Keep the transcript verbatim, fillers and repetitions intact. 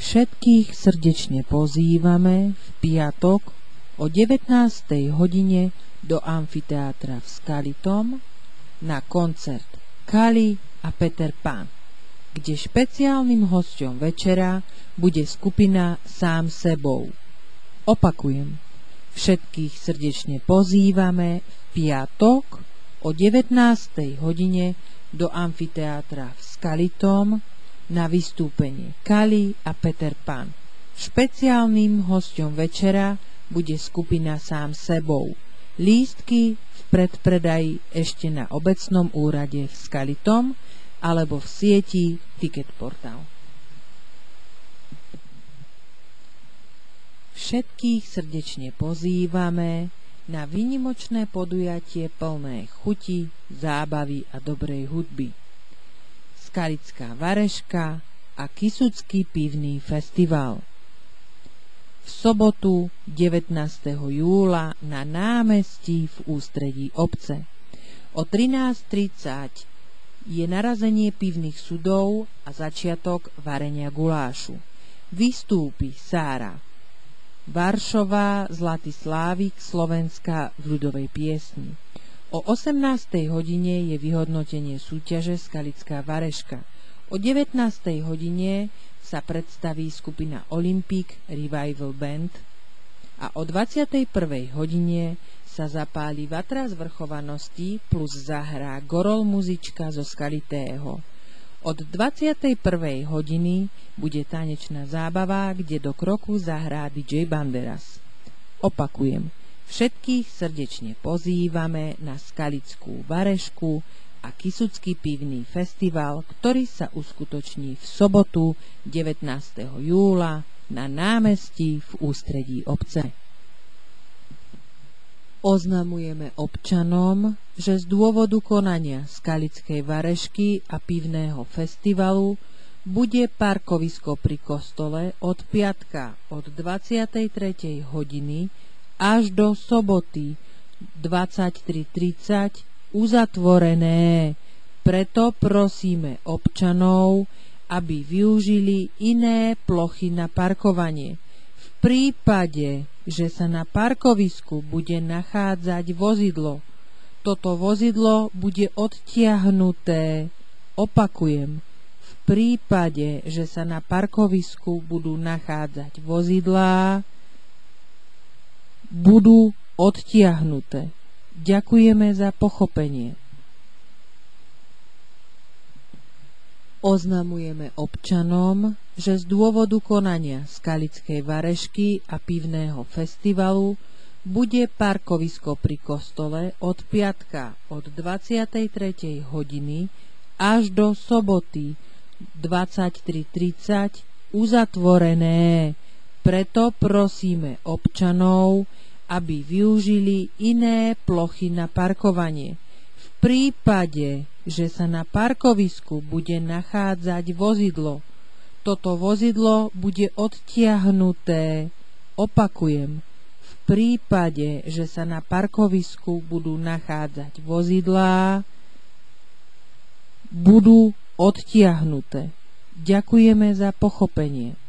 Všetkých srdečne pozývame v piatok o devätnástej hodine do amfiteátra v Skalitom na koncert Kali a Peter Pan, kde špeciálnym hosťom večera bude skupina Sám sebou. Opakujem, všetkých srdečne pozývame v piatok o devätnástej hodine do amfiteátra v Skalitom na vystúpenie Kali a Peter Pan. Špeciálnym hosťom večera bude skupina Sám sebou. Lístky v predpredaji ešte na obecnom úrade v Skalitom alebo v sieti Ticketportal. Všetkých srdečne pozývame na výnimočné podujatie plné chuti, zábavy a dobrej hudby. Skalická vareška a Kysucký pivný festival. V sobotu devätnásteho júla na námestí v ústredí obce. O trinásť tridsať je narazenie pivných sudov a začiatok varenia gulášu. Vystúpi Sára Varšová, Zlatý Slávik, Slovenská v ľudovej piesni. O osemnástej hodine je vyhodnotenie súťaže Skalická vareška. O devätnástej hodine sa predstaví skupina Olympic Revival Band a o dvadsiatej prvej hodine sa zapáli vatra zvrchovanosti plus zahrá Gorol muzička zo Skalitého. Od dvadsiatej prvej hodiny bude tanečná zábava, kde do kroku zahrá dý džej Banderas. Opakujem, všetkých srdečne pozývame na Skalickú varešku a Kysucký pivný festival, ktorý sa uskutoční v sobotu devätnásteho júla na námestí v ústredí obce. Oznamujeme občanom, že z dôvodu konania Skalickej varešky a pivného festivalu bude parkovisko pri kostole od piatka od dvadsiatej tretej hodiny až do soboty dvadsaťtri tridsať uzatvorené. Preto prosíme občanov, aby využili iné plochy na parkovanie. V prípade, že sa na parkovisku bude nachádzať vozidlo, toto vozidlo bude odtiahnuté. Opakujem, v prípade, že sa na parkovisku budú nachádzať vozidlá, budú odtiahnuté. Ďakujeme za pochopenie. Oznamujeme občanom, že z dôvodu konania Skalickej varešky a pivného festivalu bude parkovisko pri kostole od piatka od dvadsiatej tretej hodiny až do soboty dvadsaťtri tridsať uzatvorené. Preto prosíme občanov, aby využili iné plochy na parkovanie. V prípade, že sa na parkovisku bude nachádzať vozidlo, toto vozidlo bude odtiahnuté. Opakujem, v prípade, že sa na parkovisku budú nachádzať vozidlá, budú odtiahnuté. Ďakujeme za pochopenie.